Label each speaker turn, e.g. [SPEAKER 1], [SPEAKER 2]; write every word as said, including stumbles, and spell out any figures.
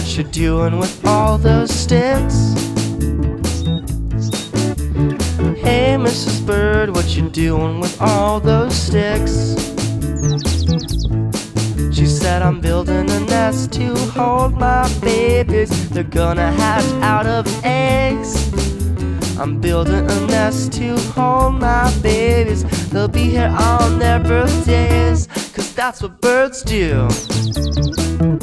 [SPEAKER 1] what you're doing with all those sticks? Hey, Missus Bird, what you doing with all those sticks? She said, I'm building a nest to hold my babies. They're gonna hatch out of eggs. I'm building a nest to hold my babies. They'll be here on their birthdays, 'cause that's what birds do.